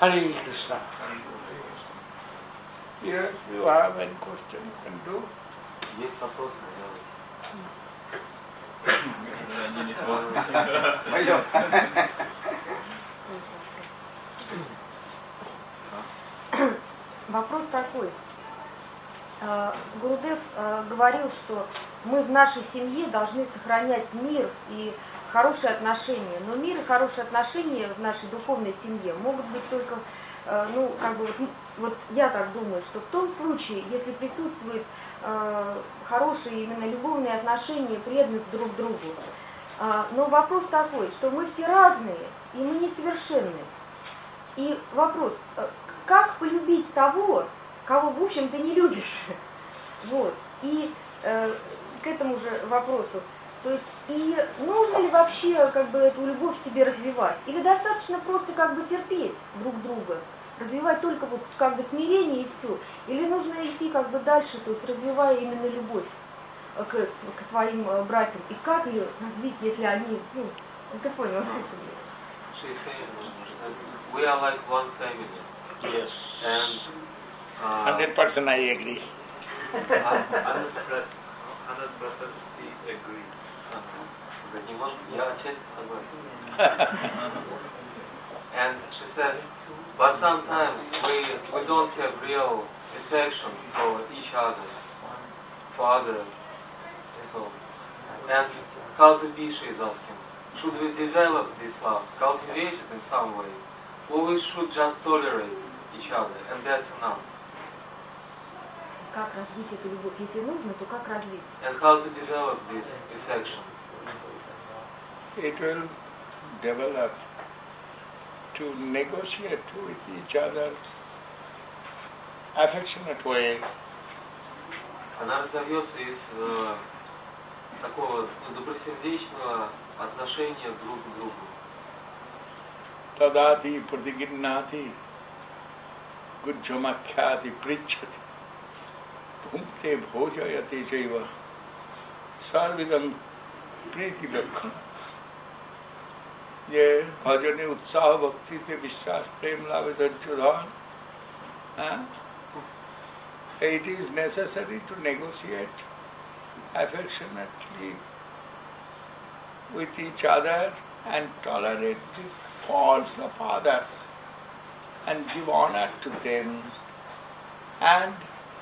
Hare Krishna. Yes, you have any question, you can do. Есть вопросы? Вопрос такой. Гурудев говорил, что мы в нашей семье должны сохранять мир и хорошие отношения. Но мир и хорошие отношения в нашей духовной семье могут быть только, вот я так думаю, что в том случае, если присутствует хорошие именно любовные отношения, преданность друг другу. Но вопрос такой, что мы все разные, и мы несовершенны. И вопрос, как полюбить того, кого, в общем, ты не любишь? Вот. И к этому же вопросу, то есть, и нужно ли вообще эту любовь в себе развивать? Или достаточно просто терпеть друг друга? Развивать только смирение и все? Или нужно идти дальше, то есть развивая именно любовь к своим братьям? И как ее развить, если они, ты понял? She's saying that we are like one family. Yes. And 100% I agree. 100% we agree. Я отчасти согласен. And she says, but sometimes we don't have real affection for each other, for other. So, and how to be, she is asking. Should we develop this love, cultivate it in some way, or we should just tolerate each other, and that's enough? Как развить эту любовь? Если нужно, то как развить? And how to develop this affection? It will develop to negotiate with each other affectionate way. Она разовьется из такого добросердечного отношения друг к другу. Tadati pradiginnati gujjamakhyati prichati bhumte bhojayati jaiva sarvidam priti lakkhana. ये भजने उत्साह भक्ति से विश्वास प्रेम लाभ धैर्य धान. It is necessary to negotiate affectionately with each other and tolerate the faults of others and give honor to them, and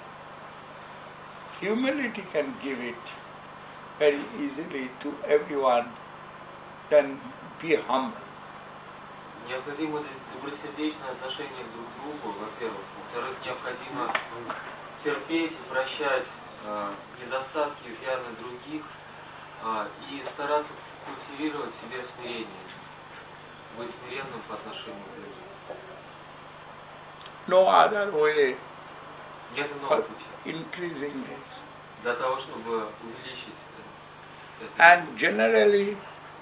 humility can give it very easily to everyone. Then be humble. Необходимо добросердечное отношение друг к другу, во-первых. Во-вторых, необходимо терпеть и прощать недостатки, изъяны других, и стараться культивировать в себе смирение, быть смиренным по отношению к людям. No other way Нет for иного пути increasing this. для того, чтобы увеличить это. And generally,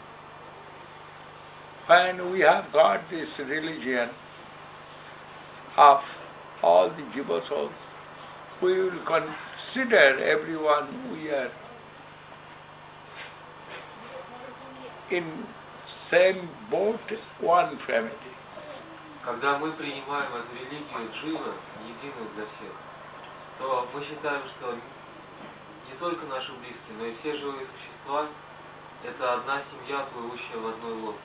when we have got this religion of all the jiva souls, we will consider everyone we are in same boat, one family. Когда мы принимаем эту религию дживы, единую для всех, то мы считаем, что не только наши близкие, но и все живые существа – это одна семья, плывущая в одной лодке.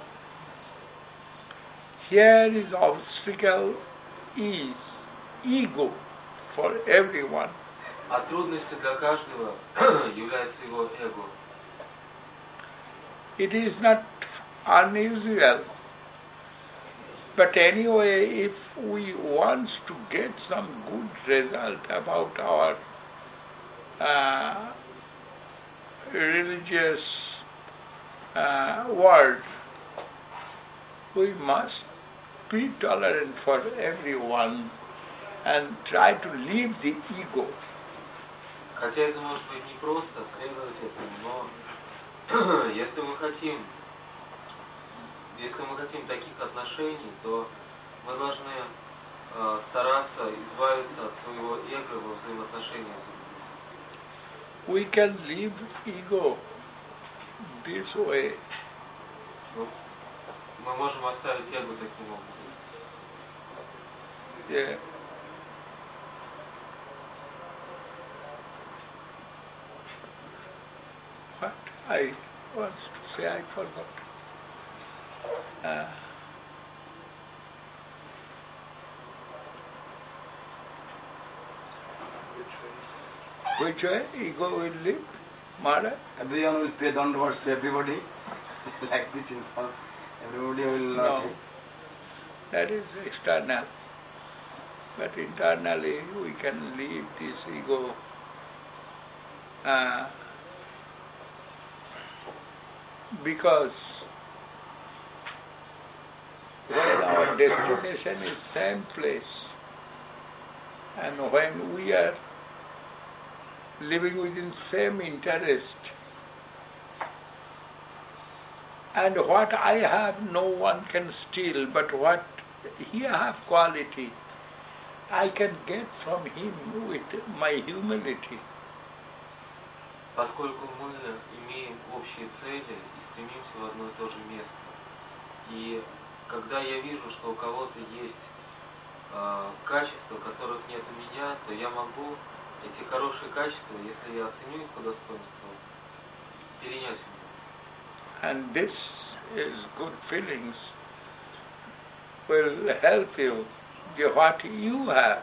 Here is obstacle is ego for everyone. А трудностью для каждого является его эго. It is not unusual, but anyway, if we want to get some good result about our religious world, we must be tolerant for everyone and try to leave the ego. Хотя это может быть не просто следовать этому, но если мы хотим таких отношений, то мы должны стараться избавиться от своего эго во взаимоотношениях с другими. We can leave ego this way. Мы можем оставить эго таким образом. Yeah. What I was to say, I forgot. Which way ego will live? Mara? Everyone will pay downwards to everybody. Like this in first. Everybody will not. No. That is external. But internally we can leave this ego. Because when our destination is same place, and when we are living within same interest, and what I have no one can steal, but what he have quality, I can get from him with my humility. Поскольку мы имеем общие цели и стремимся в одно и то же место. И когда я вижу, что у кого-то есть качества, которых нет у меня, то я могу эти хорошие качества, если я оценю их по достоинству, перенять у него. And this is good feelings will help you get what you have.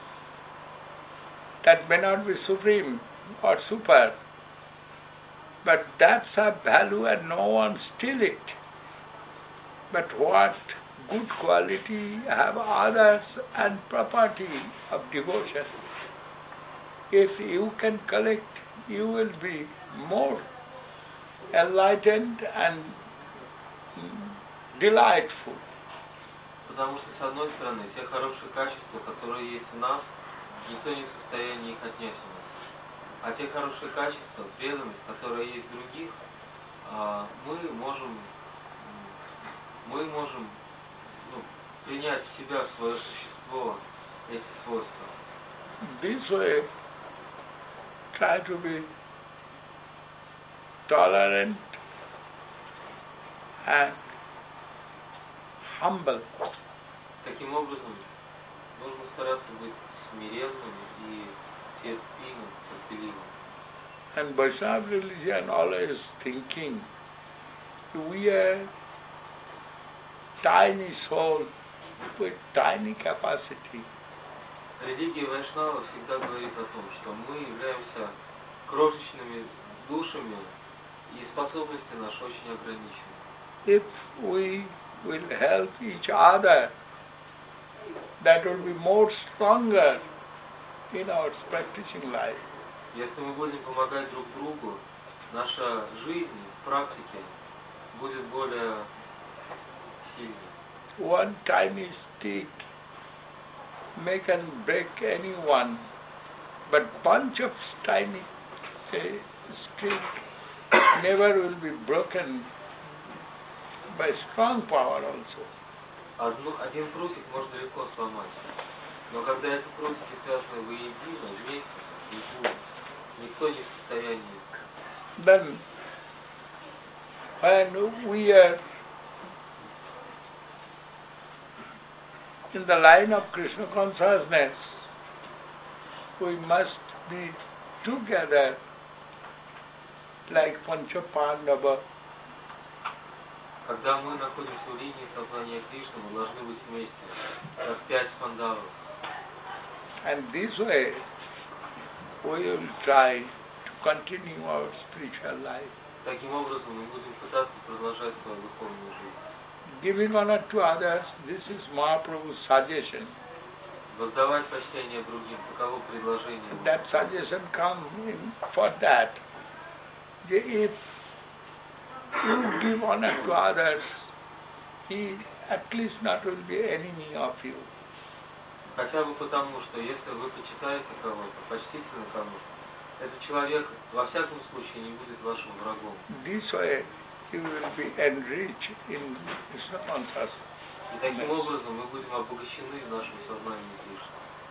That may not be supreme or super, but that's a value and no one steal it. But what good quality have others and property of devotion. If you can collect, you will be more enlightened and delightful. Потому что, с одной стороны, те хорошие качества, которые есть в нас, никто не в состоянии их отнять у нас. А те хорошие качества, преданность, которая есть в других, мы можем принять в себя, в свое существо эти свойства. This way, try to be tolerant and humble. Таким образом, нужно стараться быть смиренным и терпеливым. And Vaishnava religion always thinking, we are tiny soul with tiny capacity. Религия Вайшнава всегда говорит о том, что мы являемся крошечными душами, и способности наши очень ограничены. If we will help each other, that will be more stronger in our practicing life. Если мы будем помогать друг другу, наша жизнь в практике будет более сильной. One tiny stick may can break anyone, but bunch of tiny stick never will be broken by strong power also. Один прутик можно легко сломать, но когда эти прутики связаны воедино, вместе, никто не в состоянии. Then, when we are in the line of Krishna consciousness, we must be together like Pancha Pandava. Когда мы находимся в линии сознания Кришны, мы должны быть вместе, как 5 пандавов. And this way, we will try to continue our spiritual life. Таким образом, мы будем пытаться продолжать свою духовную жизнь. Giving honor to others, this is Mahaprabhu's suggestion. Воздавать почтение другим, таково предложение. That suggestion comes in for that. If you give honor to others, he at least not will be enemy of you. Хотя бы потому, что если вы почитаете кого-то, почтительно кому-то, этот человек во всяком случае не будет вашим врагом. This way you will be enriched in Krishna consciousness. И таким образом мы будем обогащены в нашем сознании Кришны.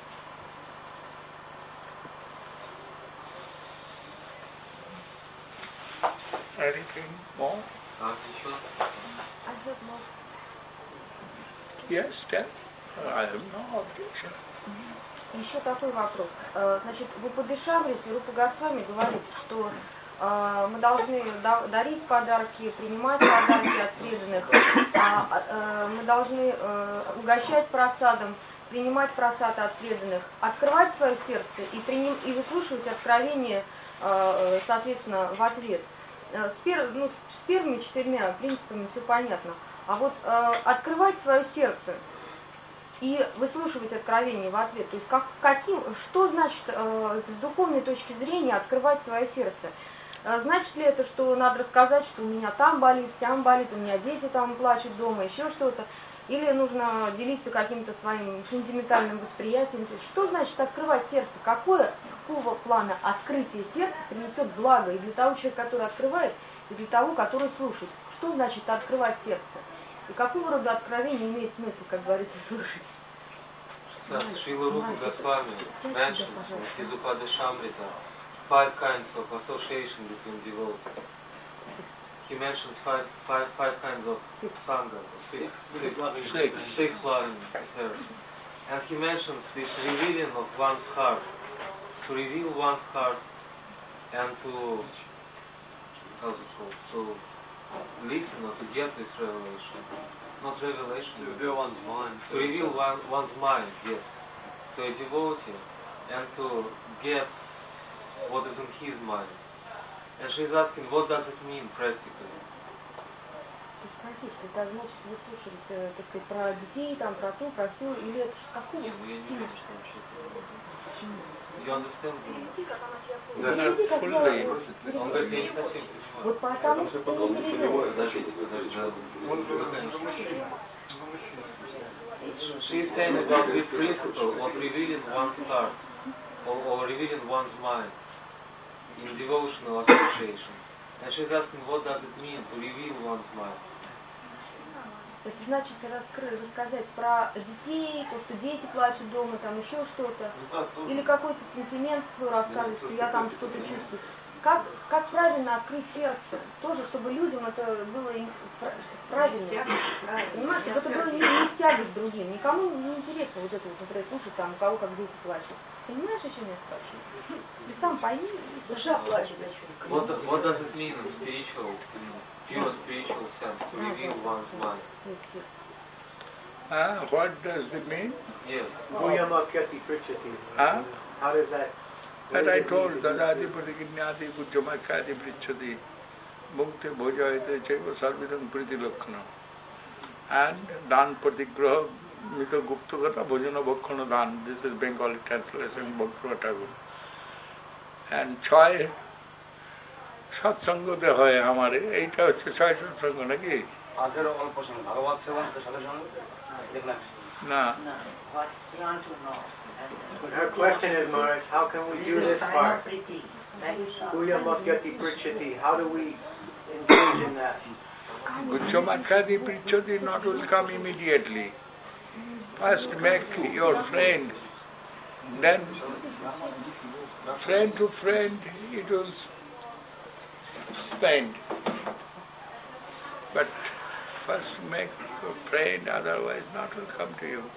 Anything more? А, еще? I have more. Yes, tell. I have no objection. Еще такой вопрос. Значит, в Упадешамрите Рупа Госвами говорит, что мы должны дарить подарки, принимать подарки от преданных, мы должны угощать просадом, принимать просад от преданных, открывать свое сердце и выслушивать откровение, соответственно, в ответ. С первыми 4 принципами все понятно. А вот открывать свое сердце и выслушивать откровение в ответ, то есть что значит с духовной точки зрения открывать свое сердце? Значит ли это, что надо рассказать, что у меня там болит, сям болит, у меня дети там плачут дома, еще что-то? Или нужно делиться каким-то своим сентиментальным восприятием? Что значит открывать сердце? Какого плана открытие сердца принесет благо и для того человека, который открывает, и для того, который слушает? Что значит открывать сердце? И какого рода откровение имеет смысл, как говорится, слушать? Шрила Рупа Госвами mentions in his Upadeshamrita 5 kinds of association between devotees. He mentions five kinds of sangha, six loving affairs. And he mentions this revealing of one's heart, to reveal one's heart and to, how's it called, to listen or to get this revelation. Not revelation. To reveal one's mind. To reveal one's mind, yes, to a devotee, and to get what is in his mind. And she's asking, what does it mean practically? Спроси, что это значит выслушивать, так сказать, про детей, там, про то, про все, или это какого? Нет, я не уверен, что вообще это. You understand? Not fully. Он говорит, я не совсем понимаю. Вот потому что ты не перевел. Подождите. She is saying about this principle of revealing one's heart, or revealing one's mind in devotional association. And she's asking, what does it mean to reveal one's mind? Это значит рассказать про детей, то, что дети плачут дома, там еще что-то. Или какой-то сентимент свой рассказывать, что я там что-то чувствую. Как правильно открыть сердце? Тоже, чтобы людям это было правильно. Понимаешь, чтобы это было не в тягость другим. Никому не интересно вот это вот, например, слушать там, у кого как дети плачут. Понимаешь, о чем я спрашиваю? Ты сам пойми, душа плачет. What does it mean in spiritual, pure spiritual sense, to reveal one's mind? What does it mean? Yes. How does that? That I told, Dadadi Pratiginyati Pujyamakati Prichati Mukti Bhojayate Chaiva Sarvidam Priti Lakkhana. And Dan Pratigraha Mita Guptagata Bhojana Bhakkhana Dan. This is Bengali translation, Bhakti Thakur. And ছয় সৎসঙ্গতে হয় আমার, এইটা হচ্ছে ছয় সৎসঙ্গ নাকি? আজের অল্প সময় ভগবত সেবন সাথে সঙ্গে দেখলেন না। What you want to know. But her question is, Maharaj, how can we do this part? Kuyamakati Prichati, how do we engage in that? Gucchamakati Prichati not will come immediately. First make your friend, then friend to friend it will spend. But first make your friend, otherwise not will come to you.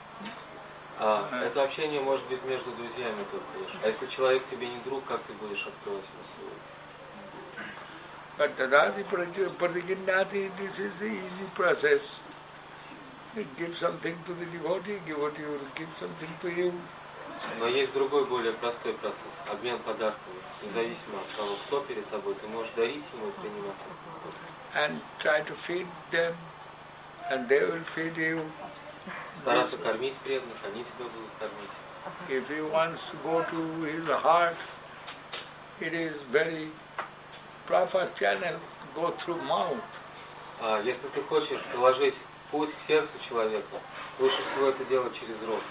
Это общение может быть между друзьями только лишь. А если человек тебе не друг, как ты будешь открывать ему свой? But Dadadi Pratiginyati, this is the easy process. Give something to the devotee will give something to you. Но есть другой, более простой процесс. Обмен подарками. Независимо от того, кто перед тобой, ты можешь дарить ему и принимать его. And try to feed them, and they will feed you. Стараться кормить преданных, они тебя будут кормить. If he wants to go to his heart, it is very proper channel, go through mouth. Если ты хочешь положить путь к сердцу человека, лучше всего это делать через рот.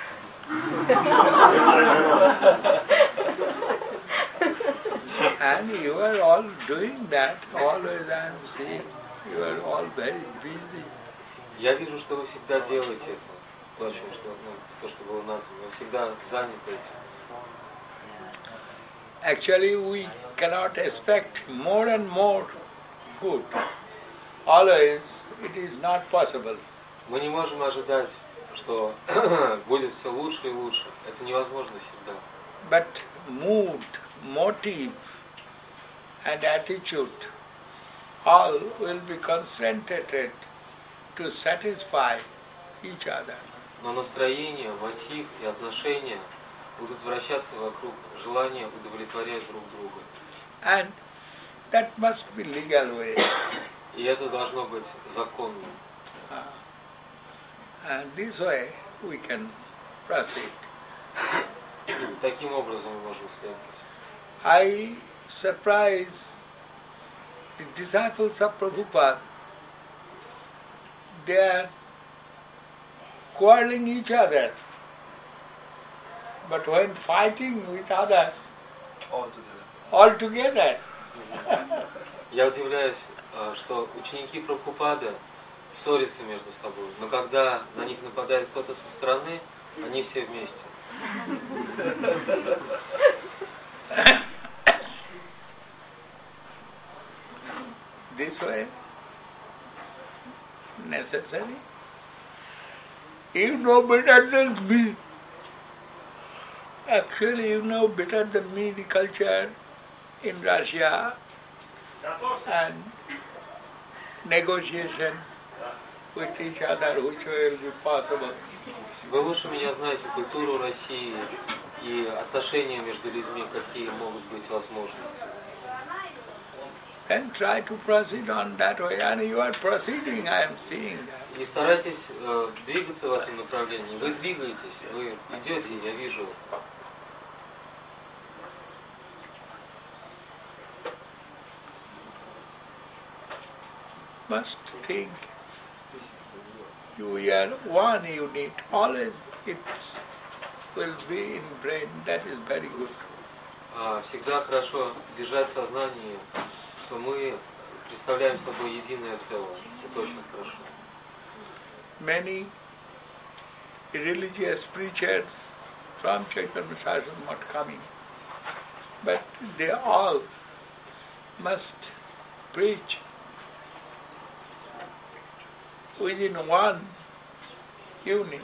And you are all doing that, always I am seeing, you are all very busy. Я вижу, что вы всегда делаете это, то, что было названо, вы всегда заняты этим. Actually, we cannot expect more and more good. Always, it is not possible. Мы не можем ожидать что будет все лучше и лучше. Это невозможно всегда. But mood, motive and attitude all will be concentrated to satisfy each other. Но настроение, мотив и отношения будут вращаться вокруг желания удовлетворять друг друга. And that must be legal way. И это должно быть законным. And this way we can proceed. Таким образом мы можем следовать. I surprise the disciples of Prabhupada. They are quarreling each other. But when fighting with others, all together. Я удивляюсь, что ученики Прабхупады ссорятся между собой, но когда на них нападает кто-то со стороны, они все вместе. This way necessary. You know better than me. Actually, you know better than me the culture in Russia and negotiation with each other, which will be possible. Вы лучше меня знаете культуру России и отношения между людьми, какие могут быть возможны. Then try to proceed on that way, and you are proceeding, I am seeing that. И старайтесь двигаться в этом направлении. Вы двигаетесь, вы идете, я вижу это. Must think you are one unit, always it will be in brain, that is very good. Всегда хорошо держать в сознании, что мы представляем собой единое целое. Это очень хорошо. Many religious preachers from Chaitanya Mahaprabhu are not coming, but they all must preach within one unit,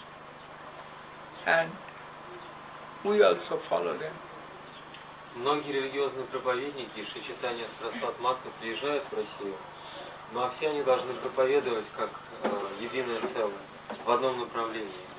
and we also follow them. Многие религиозные проповедники Шри Чайтанья Сарасвати Матха приезжают в Россию, но все они должны проповедовать как единое целое, в одном направлении.